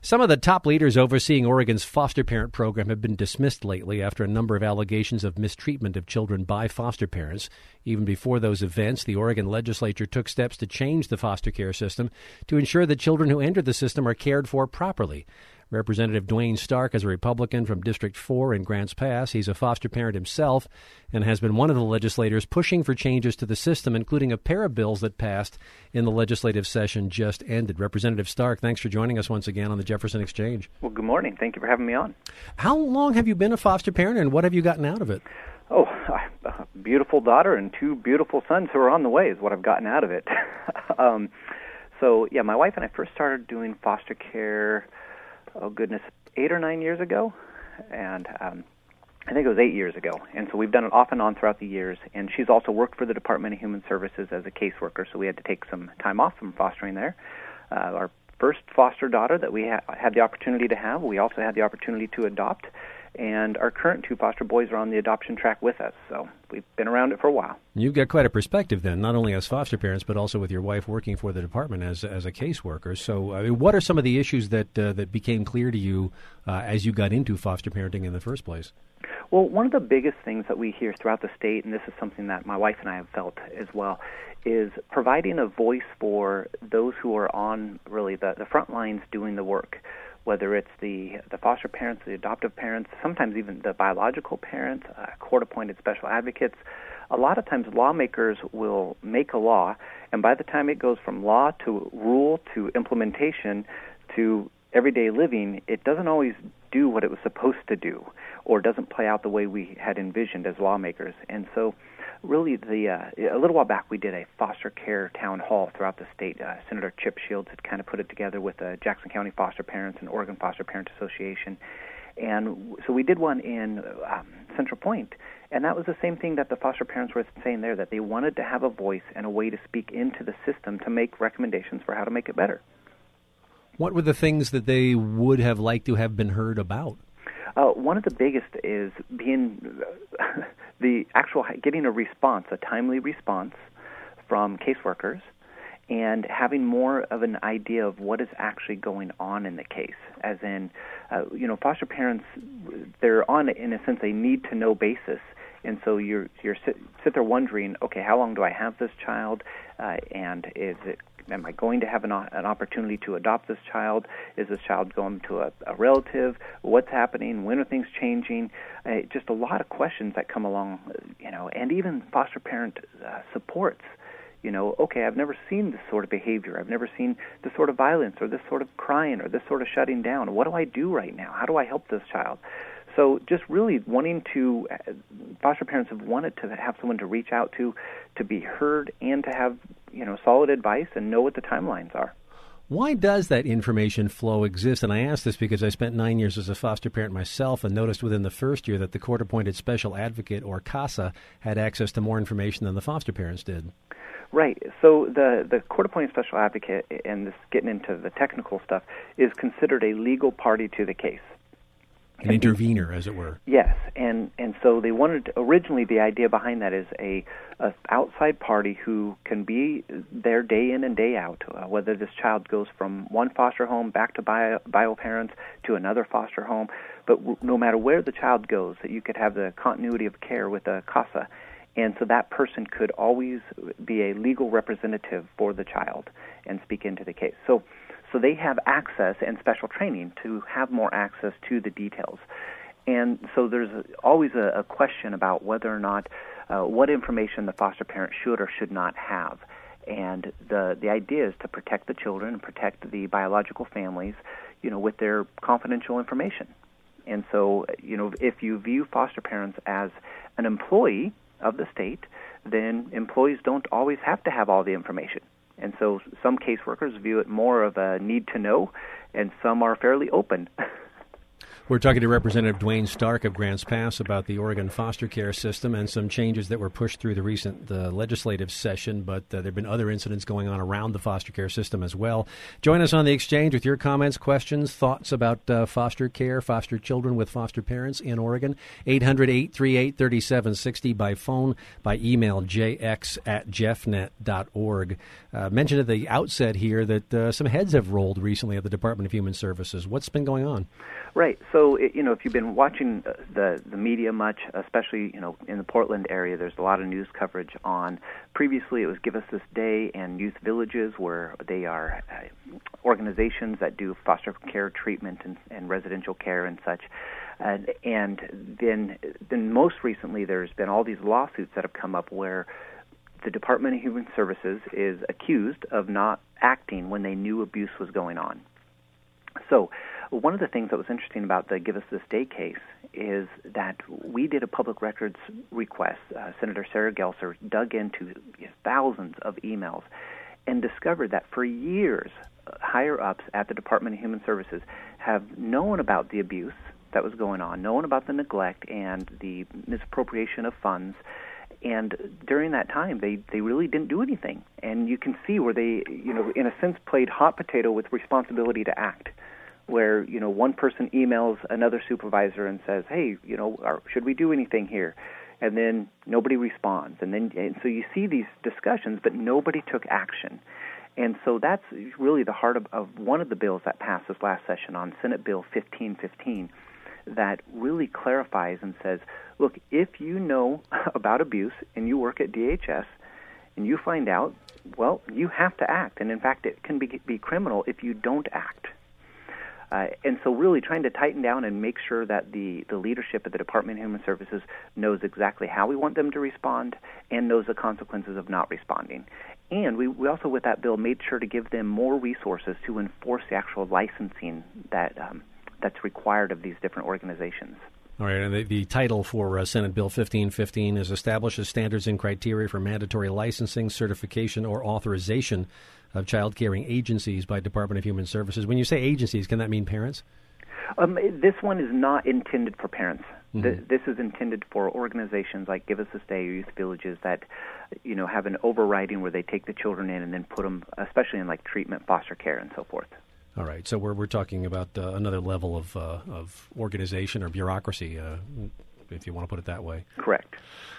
Some of the top leaders overseeing Oregon's foster parent program have been dismissed lately after a number of allegations of mistreatment of children by foster parents. Even before those events, the Oregon legislature took steps to change the foster care system to ensure that children who enter the system are cared for properly. Representative Dwayne Stark is a Republican from District 4 in Grants Pass. He's a foster parent himself and has been one of the legislators pushing for changes to the system, including a pair of bills that passed in the legislative session just ended. Representative Stark, thanks for joining us once again on the Jefferson Exchange. Well, good morning. Thank you for having me on. How long have you been a foster parent, and what have you gotten out of it? Oh, a beautiful daughter and two beautiful sons who are on the way is what I've gotten out of it. My wife and I first started doing foster care 8 or 9 years ago, and I think it was 8 years ago. And so we've done it off and on throughout the years, and she's also worked for the Department of Human Services as a caseworker, so we had to take some time off from fostering there. Our first foster daughter that we had the opportunity to have, we also had the opportunity to adopt, and our current two foster boys are on the adoption track with us, so we've been around it for a while. You've got quite a perspective then, not only as foster parents, but also with your wife working for the department as a caseworker. So, I mean, what are some of the issues that became clear to you as you got into foster parenting in the first place? Well, one of the biggest things that we hear throughout the state, and this is something that my wife and I have felt as well, is providing a voice for those who are on really the front lines doing the work, whether it's the foster parents, the adoptive parents, sometimes even the biological parents, court-appointed special advocates. A lot of times lawmakers will make a law, and by the time it goes from law to rule to implementation to everyday living, it doesn't always do what it was supposed to do, or doesn't play out the way we had envisioned as lawmakers. And so really, a little while back, we did a foster care town hall throughout the state. Senator Chip Shields had kind of put it together with the Jackson County Foster Parents and Oregon Foster Parent Association. And so we did one in Central Point, and that was the same thing that the foster parents were saying there, that they wanted to have a voice and a way to speak into the system to make recommendations for how to make it better. What were the things that they would have liked to have been heard about? One of the biggest is being getting a response, a timely response from caseworkers, and having more of an idea of what is actually going on in the case. As in, foster parents, they're on, in a sense, a need-to-know basis. And so you're sit there wondering, okay, how long do I have this child? And am I going to have an opportunity to adopt this child? Is this child going to a relative? What's happening? When are things changing? Just a lot of questions that come along, and even foster parent supports. Okay, I've never seen this sort of behavior. I've never seen this sort of violence or this sort of crying or this sort of shutting down. What do I do right now? How do I help this child? So just really foster parents have wanted to have someone to reach out to be heard, and to have, solid advice and know what the timelines are. Why does that information flow exist? And I ask this because I spent 9 years as a foster parent myself and noticed within the first year that the court-appointed special advocate, or CASA, had access to more information than the foster parents did. Right. So the court-appointed special advocate, and this getting into the technical stuff, is considered a legal party to the case. An intervener, as it were. Yes, and so they wanted originally, the idea behind that is a outside party who can be there day in and day out, whether this child goes from one foster home back to bio parents to another foster home, but no matter where the child goes, that you could have the continuity of care with a CASA, and so that person could always be a legal representative for the child and speak into the case. So they have access and special training to have more access to the details. And so there's always a question about whether or not what information the foster parent should or should not have. And the idea is to protect the children and protect the biological families, with their confidential information. And so, if you view foster parents as an employee of the state, then employees don't always have to have all the information. And so some caseworkers view it more of a need to know, and some are fairly open. We're talking to Representative Dwayne Stark of Grants Pass about the Oregon foster care system and some changes that were pushed through the recent legislative session, but there have been other incidents going on around the foster care system as well. Join us on the exchange with your comments, questions, thoughts about foster care, foster children with foster parents in Oregon. 800-838-3760 by phone, by email, jx@jeffnet.org. Mentioned at the outset here that some heads have rolled recently at the Department of Human Services. What's been going on? Right. So, if you've been watching the media much, especially, in the Portland area, there's a lot of news coverage on, previously it was Give Us This Day and Youth Villages, where they are organizations that do foster care treatment and residential care and such. And then most recently there's been all these lawsuits that have come up where the Department of Human Services is accused of not acting when they knew abuse was going on. So one of the things that was interesting about the Give Us This Day case is that we did a public records request. Senator Sarah Gelser dug into thousands of emails and discovered that for years, higher-ups at the Department of Human Services have known about the abuse that was going on, known about the neglect and the misappropriation of funds. And during that time, they really didn't do anything. And you can see where they, in a sense, played hot potato with responsibility to act, where, one person emails another supervisor and says, hey, should we do anything here? And then nobody responds. And so you see these discussions, but nobody took action. And so that's really the heart of one of the bills that passed this last session on Senate Bill 1515, that really clarifies and says, look, if you know about abuse and you work at DHS and you find out, well, you have to act. And in fact, it can be criminal if you don't act. And so really trying to tighten down and make sure that the leadership of the Department of Human Services knows exactly how we want them to respond and knows the consequences of not responding. And we also, with that bill, made sure to give them more resources to enforce the actual licensing that's required of these different organizations. All right, and the title for Senate Bill 1515 is Establishes Standards and Criteria for Mandatory Licensing, Certification, or Authorization of Child Caring Agencies by Department of Human Services. When you say agencies, can that mean parents? This one is not intended for parents. Mm-hmm. This is intended for organizations like Give Us This Day or Youth Villages that, have an overriding where they take the children in and then put them, especially in like treatment, foster care, and so forth. All right, so we're talking about another level of organization or bureaucracy, if you want to put it that way. Correct.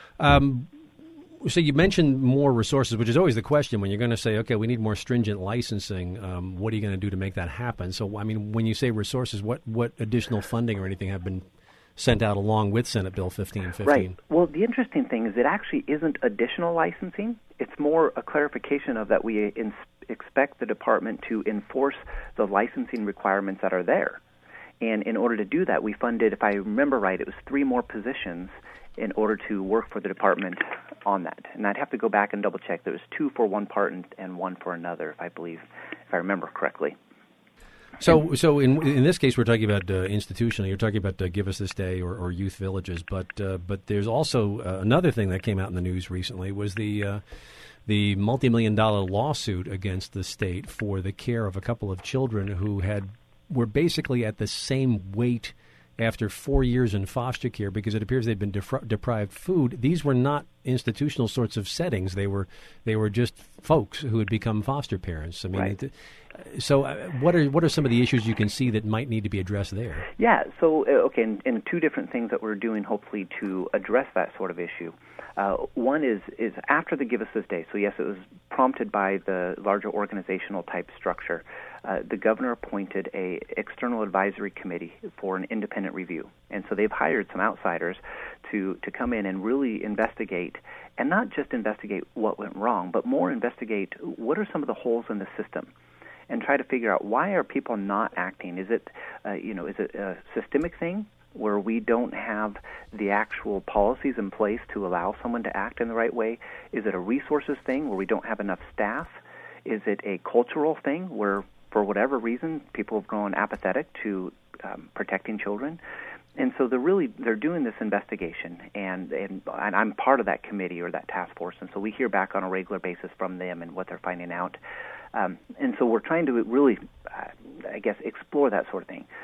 So you mentioned more resources, which is always the question when you're going to say, okay, we need more stringent licensing. What are you going to do to make that happen? So, I mean, when you say resources, what additional funding or anything have been sent out along with Senate Bill 1515? Right. Well, the interesting thing is it actually isn't additional licensing. It's more a clarification of that we expect the department to enforce the licensing requirements that are there. And in order to do that, we funded, if I remember right, it was 3 more positions in order to work for the department on that. And I'd have to go back and double check. There was 2 for one part and 1 for another, if I remember correctly. So in this case, we're talking about institutional. You're talking about Give Us This Day or Youth Villages, but there's also another thing that came out in the news recently was the multi-million-dollar lawsuit against the state for the care of a couple of children who were basically at the same weight after 4 years in foster care because it appears they'd been deprived food. These were not institutional sorts of settings. They were just folks who had become foster parents. I mean, right. So what are some of the issues you can see that might need to be addressed there? Yeah, so, okay, and 2 different things that we're doing hopefully to address that sort of issue. One is after the Give Us This Day. So, yes, it was prompted by the larger organizational type structure. The governor appointed a external advisory committee for an independent review. And so they've hired some outsiders to come in and really investigate, and not just investigate what went wrong, but more investigate what are some of the holes in the system and try to figure out why are people not acting. Is it a systemic thing where we don't have the actual policies in place to allow someone to act in the right way? Is it a resources thing where we don't have enough staff? Is it a cultural thing where, for whatever reason, people have grown apathetic to protecting children? And so they're doing this investigation, and I'm part of that committee or that task force, and so we hear back on a regular basis from them and what they're finding out. And so we're trying to really, explore that sort of thing.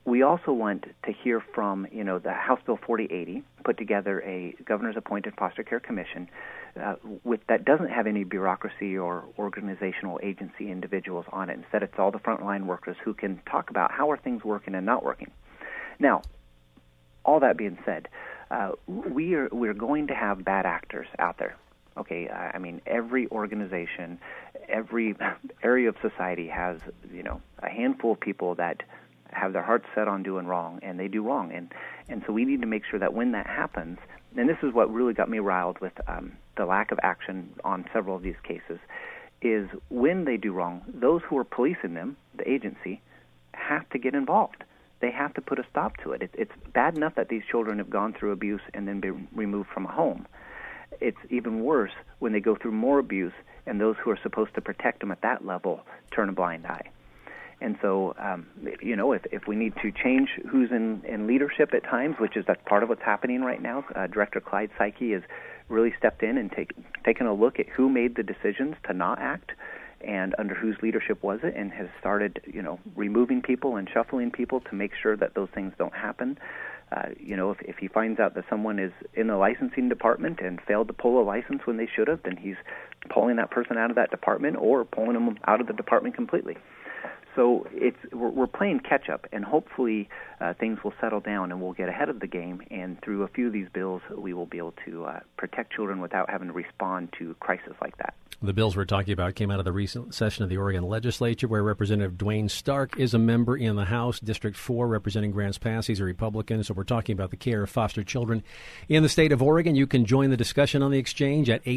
we also want to hear from, the House Bill 4080, put together a governor's appointed foster care commission that doesn't have any bureaucracy or organizational agency individuals on it. Instead, it's all the frontline workers who can talk about how are things working and not working. Now, all that being said, we're going to have bad actors out there. Okay, I mean, every organization, every area of society has, a handful of people that have their hearts set on doing wrong, and they do wrong. And so we need to make sure that when that happens, and this is what really got me riled with the lack of action on several of these cases, is when they do wrong, those who are policing them, the agency, have to get involved. They have to put a stop to it. It's bad enough that these children have gone through abuse and then been removed from a home. It's even worse when they go through more abuse and those who are supposed to protect them at that level turn a blind eye. And so, if we need to change who's in leadership at times, which is that's part of what's happening right now, Director Clyde Psyche has really stepped in and taken a look at who made the decisions to not act and under whose leadership was it, and has started, removing people and shuffling people to make sure that those things don't happen. If he finds out that someone is in the licensing department and failed to pull a license when they should have, then he's pulling that person out of that department or pulling them out of the department completely. So we're playing catch-up, and hopefully things will settle down and we'll get ahead of the game, and through a few of these bills we will be able to protect children without having to respond to crisis like that. The bills we're talking about came out of the recent session of the Oregon Legislature, where Representative Dwayne Stark is a member in the House, District 4, representing Grants Pass. He's a Republican, so we're talking about the care of foster children in the state of Oregon. You can join the discussion on the exchange at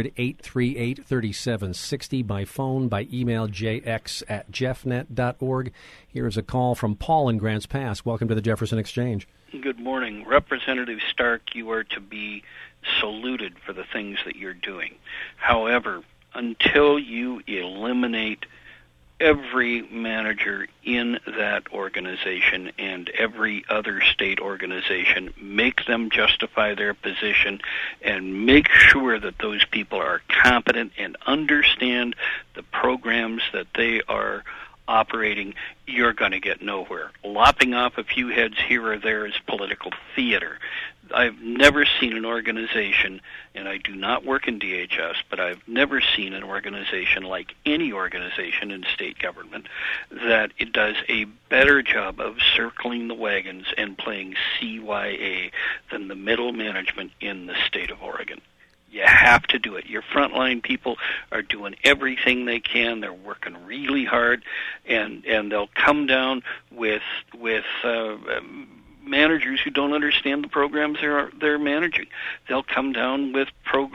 800-838-3760 by phone, by email, jx@jeffnet.org. Here is a call from Paul in Grants Pass. Welcome to the Jefferson Exchange. Good morning. Representative Stark, you are to be saluted for the things that you're doing. However, until you eliminate every manager in that organization and every other state organization, make them justify their position, and make sure that those people are competent and understand the programs that they are operating, you're going to get nowhere. Lopping off a few heads here or there is political theater. I've never seen an organization, and I do not work in DHS, but I've never seen an organization like any organization in state government that it does a better job of circling the wagons and playing CYA than the middle management in the state of Oregon. You have to do it. Your frontline people are doing everything they can. They're working really hard, and they'll come down with managers who don't understand the programs they're managing. They'll come down with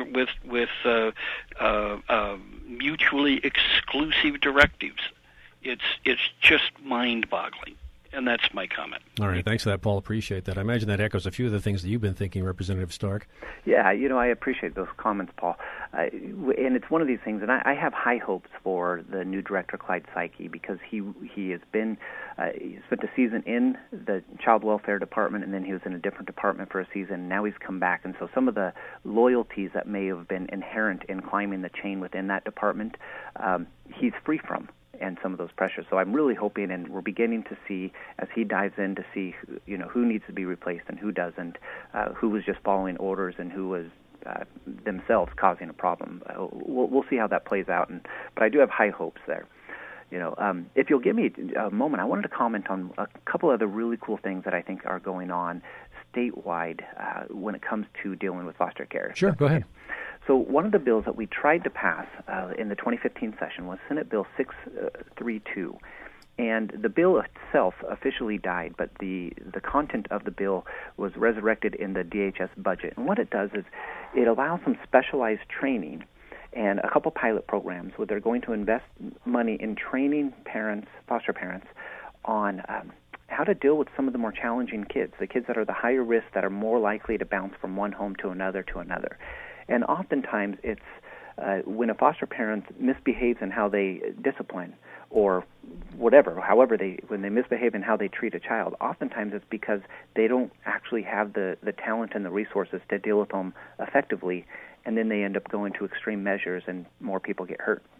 mutually exclusive directives. It's just mind-boggling. And that's my comment. All right. Thanks for that, Paul. Appreciate that. I imagine that echoes a few of the things that you've been thinking, Representative Stark. Yeah, I appreciate those comments, Paul. And it's one of these things, and I have high hopes for the new director, Clyde Psyche, because he has been, he spent a season in the Child Welfare Department, and then he was in a different department for a season. Now he's come back, and so some of the loyalties that may have been inherent in climbing the chain within that department, he's free from. And some of those pressures. So I'm really hoping, and we're beginning to see, as he dives in, to see who needs to be replaced and who doesn't, who was just following orders and who was themselves causing a problem. We'll see how that plays out. But I do have high hopes there. If you'll give me a moment, I wanted to comment on a couple other really cool things that I think are going on statewide when it comes to dealing with foster care. Sure, go ahead. So one of the bills that we tried to pass in the 2015 session was Senate Bill 632. And the bill itself officially died, but the content of the bill was resurrected in the DHS budget. And what it does is it allows some specialized training and a couple pilot programs where they're going to invest money in training parents, foster parents, on how to deal with some of the more challenging kids, the kids that are the higher risk, that are more likely to bounce from one home to another. And oftentimes it's when a foster parent misbehaves in how they discipline or however when they misbehave in how they treat a child, oftentimes it's because they don't actually have the talent and the resources to deal with them effectively, and then they end up going to extreme measures and more people get hurt.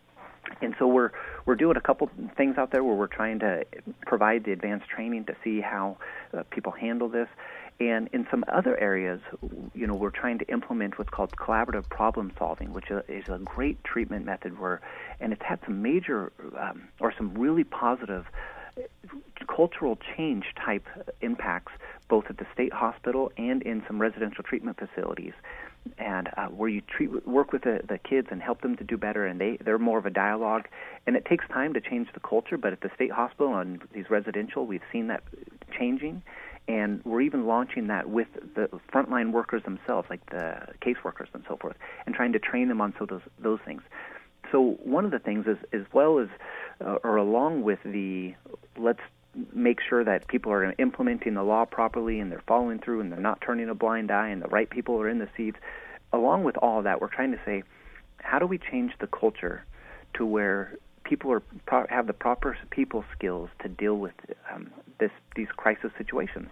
And so we're doing a couple things out there where we're trying to provide the advanced training to see how people handle this. And in some other areas, we're trying to implement what's called collaborative problem solving, which is a great treatment method and it's had some major or some really positive cultural change type impacts both at the state hospital and in some residential treatment facilities, and where you work with the kids and help them to do better, and they're more of a dialogue, and it takes time to change the culture, but at the state hospital and these residential, we've seen that changing, and we're even launching that with the frontline workers themselves, like the caseworkers and so forth, and trying to train them on those things. So one of the things is, as well as, or along with let's make sure that people are implementing the law properly and they're following through and they're not turning a blind eye and the right people are in the seats. Along with all of that, we're trying to say, how do we change the culture to where people have the proper people skills to deal with these crisis situations?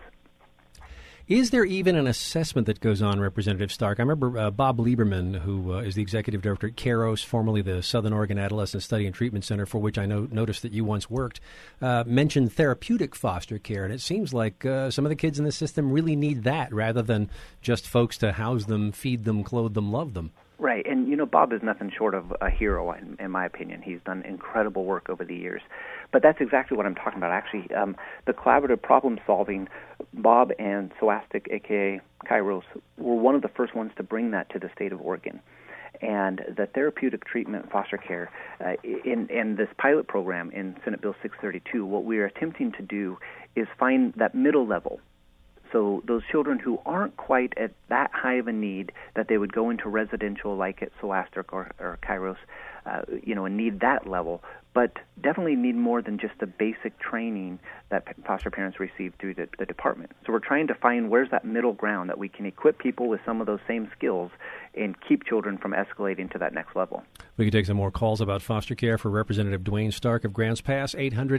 Is there even an assessment that goes on, Representative Stark? I remember Bob Lieberman, who is the executive director at KAIROS, formerly the Southern Oregon Adolescent Study and Treatment Center, for which I noticed that you once worked, mentioned therapeutic foster care. And it seems like some of the kids in the system really need that rather than just folks to house them, feed them, clothe them, love them. Right, and Bob is nothing short of a hero, in my opinion. He's done incredible work over the years. But that's exactly what I'm talking about. Actually, the collaborative problem solving, Bob and SOASTIC, a.k.a. KAIROS, were one of the first ones to bring that to the state of Oregon. And the therapeutic treatment foster care, in this pilot program in Senate Bill 632, what we are attempting to do is find that middle level. So those children who aren't quite at that high of a need that they would go into residential like at SOASTIC or KAIROS, and need that level, but definitely need more than just the basic training that foster parents receive through the department. So we're trying to find where's that middle ground that we can equip people with some of those same skills and keep children from escalating to that next level. We can take some more calls about foster care for Representative Dwayne Stark of Grants Pass,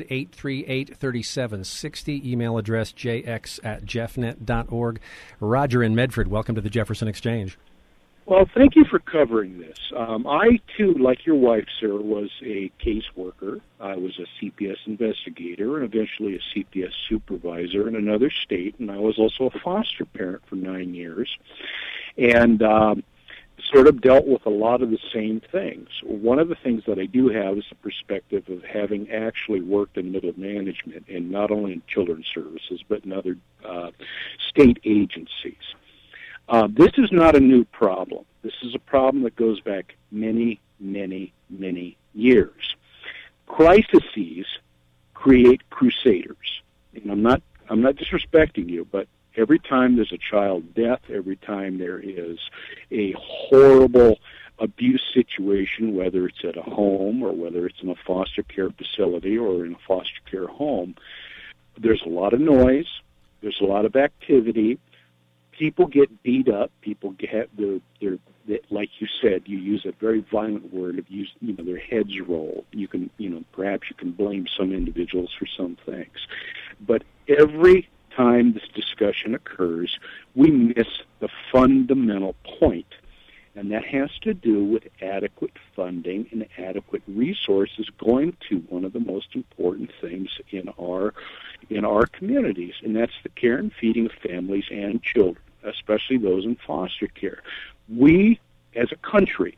800-838-3760, email address jx@jeffnet.org. Roger in Medford, welcome to the Jefferson Exchange. Well, thank you for covering this. I, too, like your wife, sir, was a caseworker. I was a CPS investigator and eventually a CPS supervisor in another state, and I was also a foster parent for 9 years, and sort of dealt with a lot of the same things. One of the things that I do have is the perspective of having actually worked in middle management, and not only in children's services, but in other state agencies. This is not a new problem. This is a problem that goes back many, many, many years. Crises create crusaders. And I'm not disrespecting you, but every time there's a child death, every time there is a horrible abuse situation, whether it's at a home or whether it's in a foster care facility or in a foster care home, there's a lot of noise, there's a lot of activity. People get beat up. People get like you said, you use a very violent word of their heads roll. You can, perhaps you can blame some individuals for some things, but every time this discussion occurs, we miss the fundamental point, and that has to do with adequate funding and adequate resources going to one of the most important things in our communities, and that's the care and feeding of families and children, especially those in foster care. We, as a country,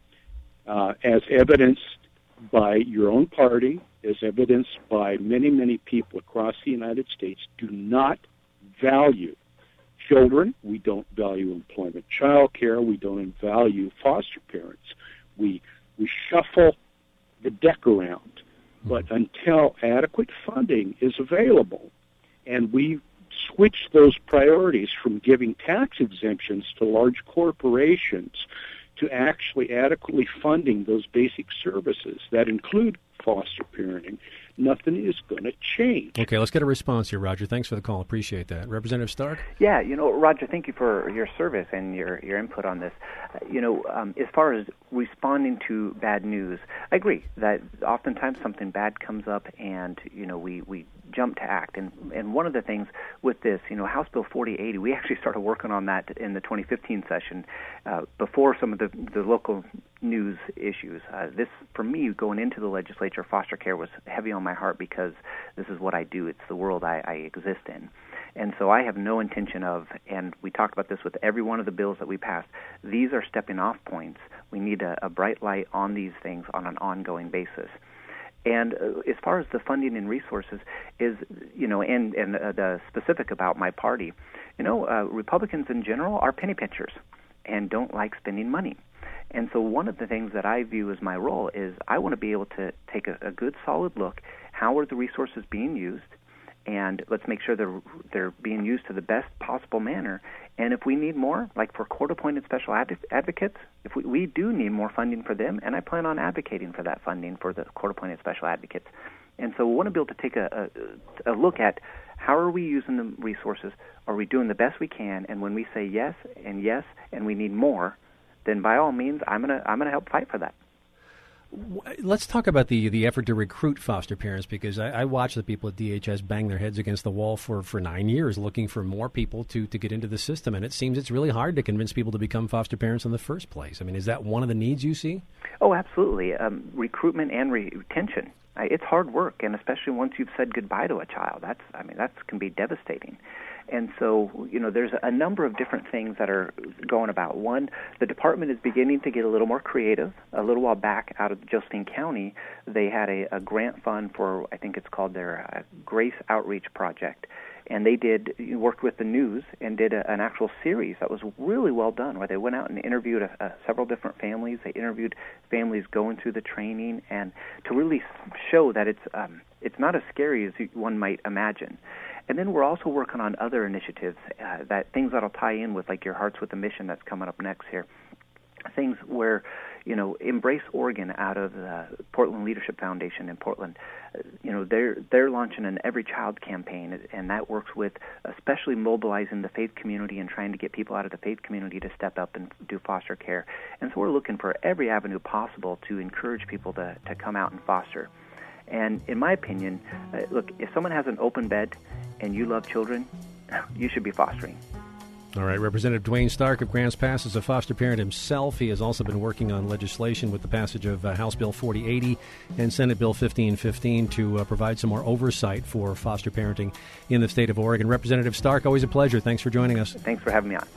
as evidenced by your own party, as evidenced by many, many people across the United States, do not value children. We don't value employment child care. We don't value foster parents. We shuffle the deck around. But until adequate funding is available, and we switch those priorities from giving tax exemptions to large corporations to actually adequately funding those basic services that include foster parenting, nothing is going to change. Okay, let's get a response here, Roger. Thanks for the call. Appreciate that. Representative Stark? Yeah, Roger, thank you for your service and your input on this. As far as responding to bad news, I agree that oftentimes something bad comes up and, we jump to act. And one of the things with this, House Bill 4080, we actually started working on that in the 2015 session before some of the local news issues. This, for me, going into the legislature, foster care was heavy on my heart because this is what I do. It's the world I exist in. And so I have no intention of, and we talked about this with every one of the bills that we passed, these are stepping off points. We need a bright light on these things on an ongoing basis. And as far as the funding and resources is, and the specific about my party, Republicans in general are penny pinchers and don't like spending money. And so one of the things that I view as my role is I want to be able to take a good, solid look. How are the resources being used? And let's make sure they're being used to the best possible manner. And if we need more, like for court-appointed special advocates, if we do need more funding for them, and I plan on advocating for that funding for the court-appointed special advocates. And so we want to be able to take a look at how are we using the resources? Are we doing the best we can? And when we say yes, and we need more, then by all means, I'm gonna help fight for that. Let's talk about the effort to recruit foster parents, because I watch the people at DHS bang their heads against the wall for 9 years looking for more people to get into the system, and it seems it's really hard to convince people to become foster parents in the first place. I mean, is that one of the needs you see? Oh, absolutely. Recruitment and retention. It's hard work, and especially once you've said goodbye to a child, that can be devastating. And so, there's a number of different things that are going about. One, the department is beginning to get a little more creative. A little while back out of Josephine County, they had a grant fund for, I think it's called their Grace Outreach Project. And they worked with the news and did an actual series that was really well done, where they went out and interviewed several different families. They interviewed families going through the training, and to really show that it's not as scary as one might imagine. And then we're also working on other initiatives, things that'll tie in with, like, your Hearts with a Mission that's coming up next here. Things where, Embrace Oregon out of the Portland Leadership Foundation in Portland, they're launching an Every Child campaign, and that works with especially mobilizing the faith community and trying to get people out of the faith community to step up and do foster care. And so we're looking for every avenue possible to encourage people to come out and foster. And in my opinion, look, if someone has an open bed and you love children, you should be fostering. All right, Representative Dwayne Stark of Grants Pass is a foster parent himself. He has also been working on legislation with the passage of House Bill 4080 and Senate Bill 1515 to provide some more oversight for foster parenting in the state of Oregon. Representative Stark, always a pleasure. Thanks for joining us. Thanks for having me on.